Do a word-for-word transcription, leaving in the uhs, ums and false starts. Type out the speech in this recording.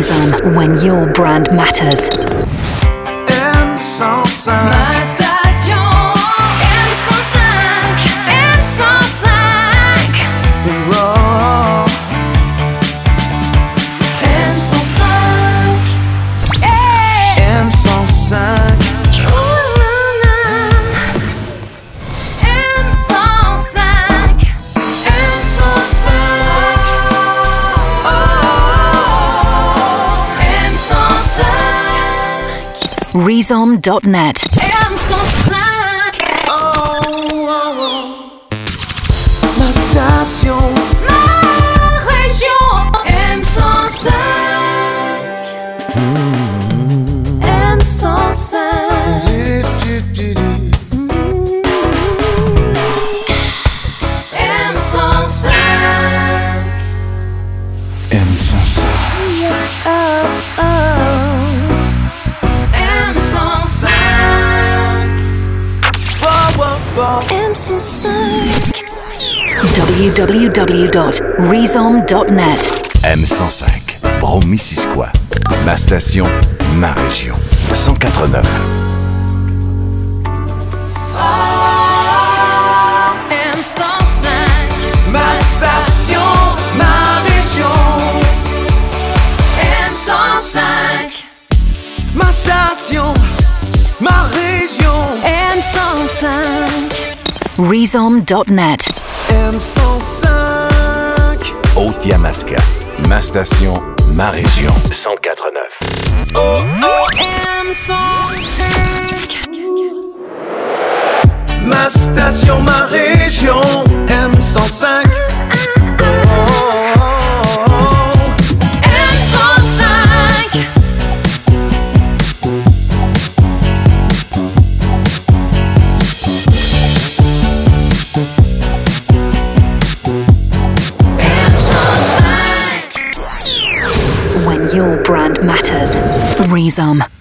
Reason, when your brand matters. M cent cinq. Ma station M cent cinq, M cent cinq. Oh. M cent cinq. Hey. M cent cinq. Oh, na, na. M cent cinq, M cent cinq. Oh, M cent cinq. Reason dot net. M cent cinq. Oh, oh. Ma station. Ma région M cent cinq. M cent cinq. Du, du, du, du. M cent cinq. M cent cinq. M cent cinq. Oh, oh, oh. M cent cinq. w w w dot reason dot net. M cent cinq, Brome-Missisquoi. Ma station, ma région. cent quatre-neuf. M cent cinq. Ma station, ma région. M cent cinq. Ma station, ma région. M cent cinq. Reason dot net. M cent cinq. Haute-Yamaska. Ma station, ma région. cent quatre-neuf. M cent cinq. Ma station, ma région. M cent cinq. Oh, oh, oh. M cent cinq. M cent cinq. When your brand matters. Reason.